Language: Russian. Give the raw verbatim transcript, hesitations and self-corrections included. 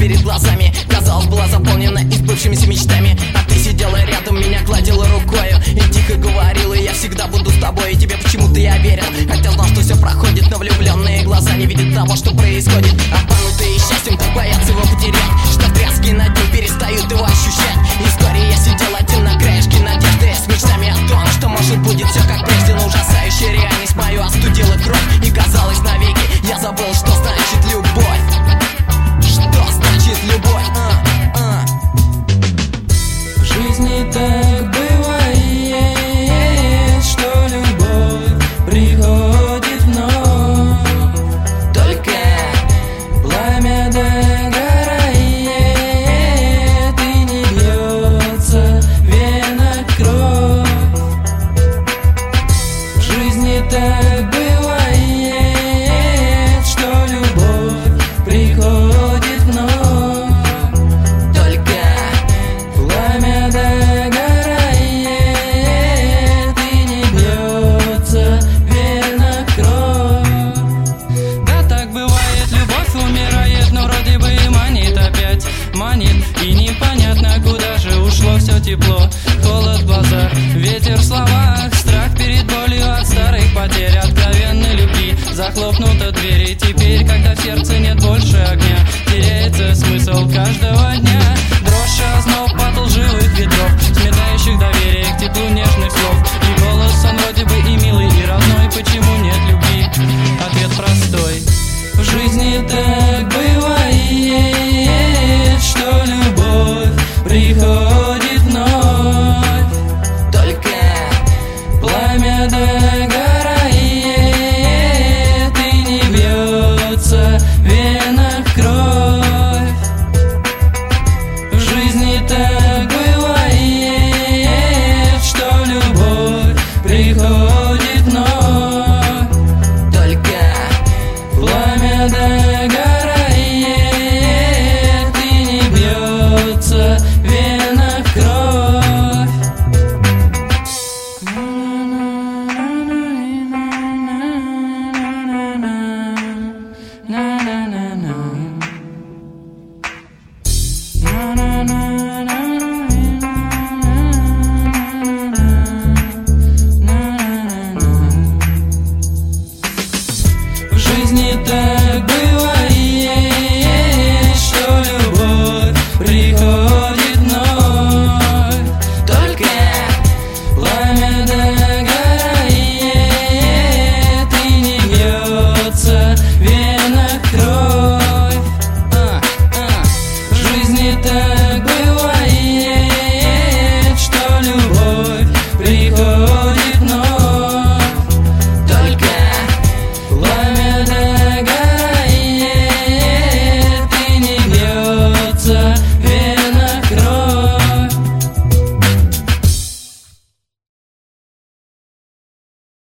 перед глазами, казалось, была заполнена избывшимися мечтами. А ты сидела рядом, меня гладила рукою и тихо говорила: я всегда буду с тобой. И тебе почему-то я верил, хотя знал, что все проходит, но влюбленные глаза не видят того, что происходит. Обманутые счастьем так боятся его потерять, что тряски над ним перестают его ощущать. И вскоре я сидел один на краешке надежды, с мечтами о том, что может будет все как прежде. Но ужасающая реальность мою остудила кровь, и казалось навеки я забыл, что значит любовь. Что значит любовь? А, а. В жизни так бывает, что любовь приходит вновь. Только пламя догорает и не бьется в венах кровь. В жизни так бывает, что любовь приходит вновь. Только Пламя догорает и не бьется в венах кровь. Да, так бывает, любовь умирает, но вроде бы и манит опять. Манит, и непонятно, куда же ушло все тепло. Холод в глазах, ветер в словах, страх перед болью от старых потерь, откровенной любви. Захлопнута дверь, и теперь, когда в сердце нет больше